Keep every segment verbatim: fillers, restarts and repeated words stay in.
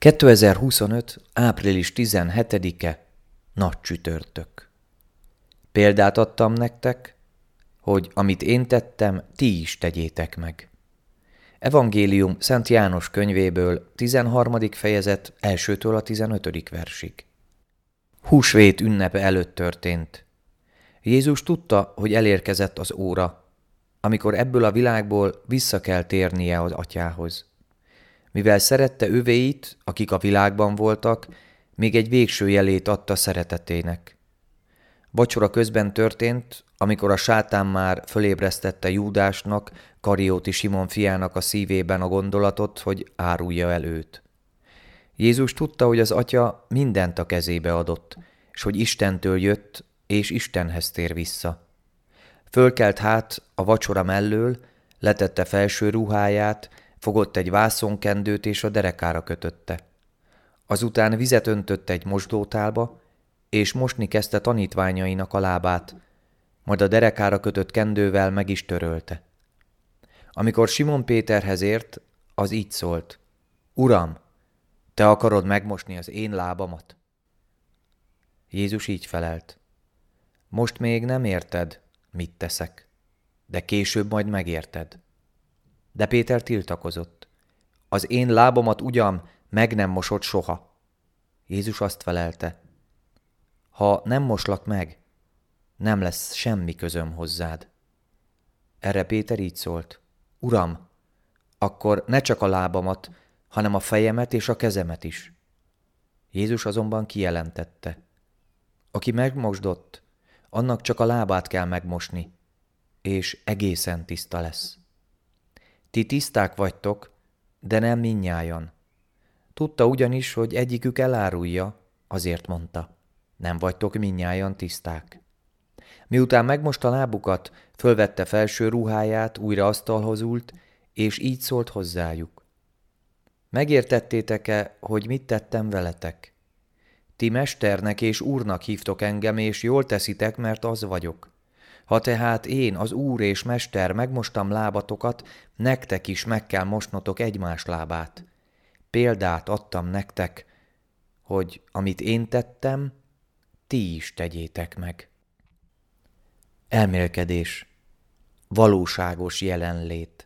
kétezer-huszonöt. április tizenhetedike. Nagy csütörtök. Példát adtam nektek, hogy amit én tettem, ti is tegyétek meg. Evangélium Szent János könyvéből, tizenharmadik fejezet, elsőtől a tizenötödik versig. Húsvét ünnepe előtt történt. Jézus tudta, hogy elérkezett az óra, amikor ebből a világból vissza kell térnie az Atyához. Mivel szerette övéit, akik a világban voltak, még egy végső jelét adta szeretetének. Vacsora közben történt, amikor a sátán már fölébresztette Júdásnak, Karióti Simon fiának a szívében a gondolatot, hogy árulja el őt. Jézus tudta, hogy az Atya mindent a kezébe adott, és hogy Istentől jött, és Istenhez tér vissza. Fölkelt hát a vacsora mellől, letette felső ruháját, fogott egy vászonkendőt és a derekára kötötte. Azután vizet öntött egy mosdótálba, és mosni kezdte tanítványainak a lábát, majd a derekára kötött kendővel meg is törölte. Amikor Simon Péterhez ért, az így szólt: Uram, te akarod megmosni az én lábamat? Jézus így felelt: Most még nem érted, mit teszek, de később majd megérted. De Péter tiltakozott: Az én lábamat ugyan meg nem mosod soha. Jézus azt felelte: Ha nem moslak meg, nem lesz semmi közöm hozzád. Erre Péter így szólt: Uram, akkor ne csak a lábamat, hanem a fejemet és a kezemet is. Jézus azonban kijelentette: Aki megmosdott, annak csak a lábát kell megmosni, és egészen tiszta lesz. Ti tiszták vagytok, de nem mindnyájan. Tudta ugyanis, hogy egyikük elárulja, azért mondta: Nem vagytok mindnyájan tiszták. Miután megmosta lábukat, fölvette felső ruháját, újra asztalhoz ült, és így szólt hozzájuk: Megértettétek-e, hogy mit tettem veletek? Ti mesternek és úrnak hívtok engem, és jól teszitek, mert az vagyok. Ha tehát én, az úr és mester, megmostam lábatokat, nektek is meg kell mosnotok egymás lábát. Példát adtam nektek, hogy amit én tettem, ti is tegyétek meg. Elmélkedés. Valóságos jelenlét.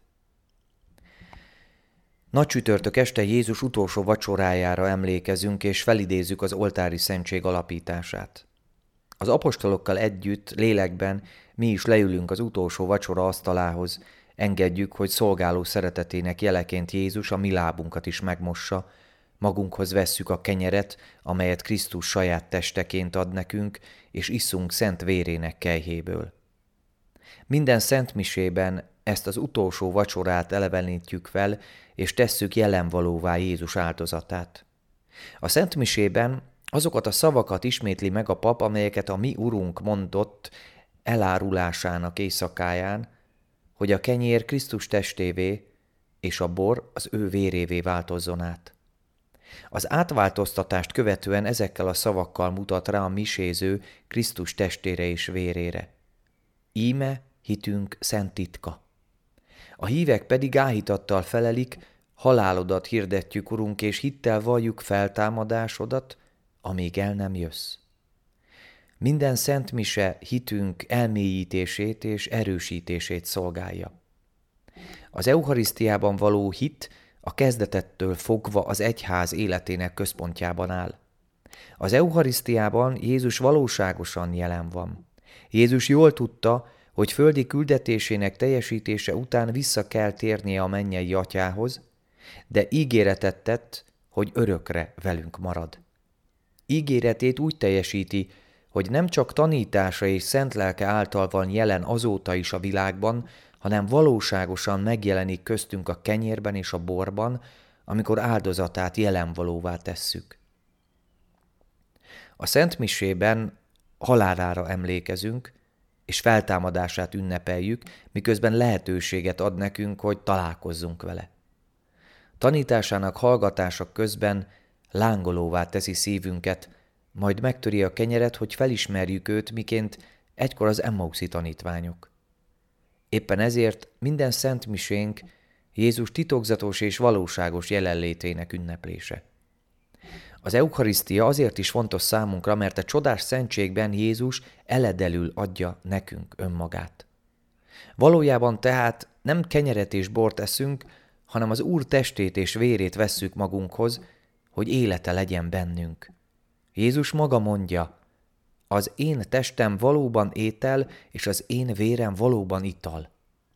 Nagy csütörtök este Jézus utolsó vacsorájára emlékezünk, és felidézzük az oltári szentség alapítását. Az apostolokkal együtt, lélekben mi is leülünk az utolsó vacsora asztalához, engedjük, hogy szolgáló szeretetének jeleként Jézus a mi lábunkat is megmossa, magunkhoz vesszük a kenyeret, amelyet Krisztus saját testeként ad nekünk, és isszunk szent vérének kelyhéből. Minden szentmisében ezt az utolsó vacsorát elevenítjük fel, és tesszük jelenvalóvá Jézus áldozatát. A szentmisében azokat a szavakat ismétli meg a pap, amelyeket a mi Urunk mondott elárulásának éjszakáján, hogy a kenyér Krisztus testévé, és a bor az ő vérévé változzon át. Az átváltoztatást követően ezekkel a szavakkal mutat rá a miséző Krisztus testére és vérére. Íme hitünk szent titka. A hívek pedig áhítattal felelik: halálodat hirdetjük, Urunk, és hittel valljuk feltámadásodat, amíg el nem jössz. Minden szent mise hitünk elmélyítését és erősítését szolgálja. Az eucharisztiában való hit a kezdetettől fogva az egyház életének központjában áll. Az eucharisztiában Jézus valóságosan jelen van. Jézus jól tudta, hogy földi küldetésének teljesítése után vissza kell térnie a mennyei Atyához, de ígéretet tett, hogy örökre velünk marad. Ígéretét úgy teljesíti, hogy nem csak tanítása és szent lelke által van jelen azóta is a világban, hanem valóságosan megjelenik köztünk a kenyérben és a borban, amikor áldozatát jelenvalóvá tesszük. A szentmisében halálára emlékezünk, és feltámadását ünnepeljük, miközben lehetőséget ad nekünk, hogy találkozzunk vele. Tanításának hallgatása közben lángolóvá teszi szívünket, majd megtöri a kenyeret, hogy felismerjük őt, miként egykor az Emmauszi tanítványok. Éppen ezért minden szentmisénk Jézus titokzatos és valóságos jelenlétének ünneplése. Az eukarisztia azért is fontos számunkra, mert a csodás szentségben Jézus eledelül adja nekünk önmagát. Valójában tehát nem kenyeret és bort eszünk, hanem az Úr testét és vérét vesszük magunkhoz, hogy élete legyen bennünk. Jézus maga mondja, az én testem valóban étel, és az én vérem valóban ital.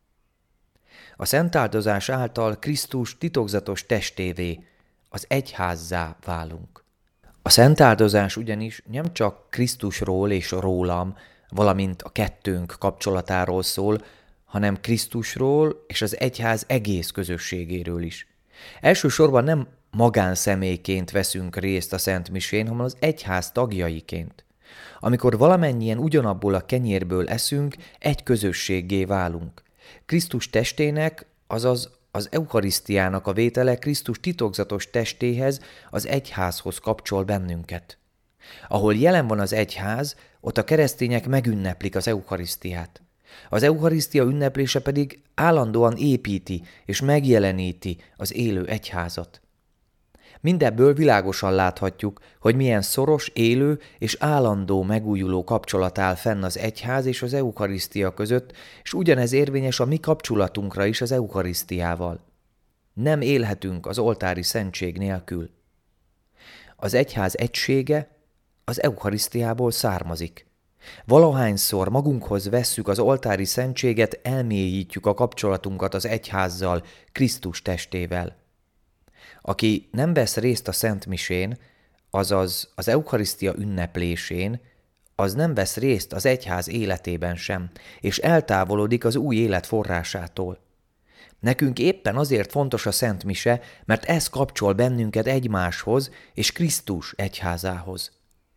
A szentáldozás által Krisztus titokzatos testévé, az egyházzá válunk. A szentáldozás ugyanis nem csak Krisztusról és rólam, valamint a kettőnk kapcsolatáról szól, hanem Krisztusról és az egyház egész közösségéről is. Elsősorban nem magánszemélyként veszünk részt a szentmisén, hanem az egyház tagjaiként. Amikor valamennyien ugyanabból a kenyérből eszünk, egy közösséggé válunk. Krisztus testének, azaz az eukarisztiának a vétele Krisztus titokzatos testéhez, az egyházhoz kapcsol bennünket. Ahol jelen van az egyház, ott a keresztények megünneplik az eukarisztiát. Az eukarisztia ünneplése pedig állandóan építi és megjeleníti az élő egyházat. Mindebből világosan láthatjuk, hogy milyen szoros, élő és állandó megújuló kapcsolat áll fenn az egyház és az eukarisztia között, és ugyanez érvényes a mi kapcsolatunkra is az eukarisztiával. Nem élhetünk az oltári szentség nélkül. Az egyház egysége az eukarisztiából származik. Valahányszor magunkhoz vesszük az oltári szentséget, elmélyítjük a kapcsolatunkat az egyházzal, Krisztus testével. Aki nem vesz részt a szentmisén, azaz az eukarisztia ünneplésén, az nem vesz részt az egyház életében sem, és eltávolodik az új élet forrásától. Nekünk éppen azért fontos a szentmise, mert ez kapcsol bennünket egymáshoz és Krisztus egyházához.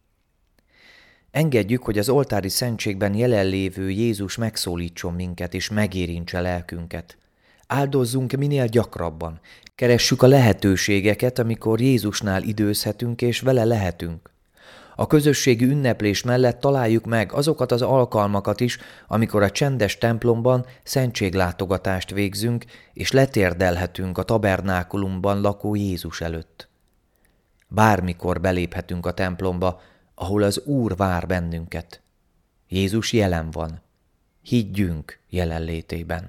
Engedjük, hogy az oltári szentségben jelenlévő Jézus megszólítson minket és megérintse lelkünket. Áldozzunk minél gyakrabban. Keressük a lehetőségeket, amikor Jézusnál időzhetünk és vele lehetünk. A közösségi ünneplés mellett találjuk meg azokat az alkalmakat is, amikor a csendes templomban szentséglátogatást végzünk, és letérdelhetünk a tabernákulumban lakó Jézus előtt. Bármikor beléphetünk a templomba, ahol az Úr vár bennünket. Jézus jelen van. Higgyünk jelenlétében.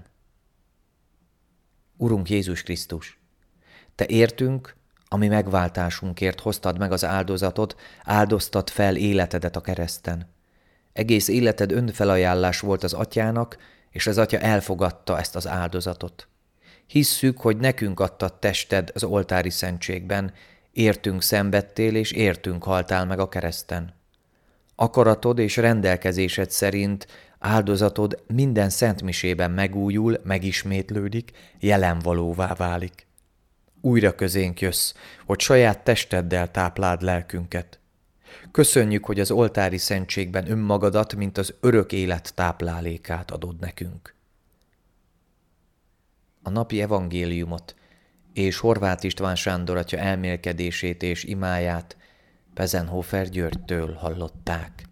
Urunk Jézus Krisztus, Te értünk, a mi megváltásunkért hoztad meg az áldozatot, áldoztad fel életedet a kereszten. Egész életed önfelajánlás volt az Atyának, és az Atya elfogadta ezt az áldozatot. Hisszük, hogy nekünk adtad tested az oltári szentségben, értünk szenvedtél és értünk haltál meg a kereszten. Akaratod és rendelkezésed szerint áldozatod minden szentmisében megújul, megismétlődik, jelenvalóvá válik. Újra közénk jössz, hogy saját testeddel tápláld lelkünket. Köszönjük, hogy az oltári szentségben önmagadat, mint az örök élet táplálékát adod nekünk. A napi evangéliumot és Horváth István Sándor atya elmélkedését és imáját Pezenhofer Györgytől hallották.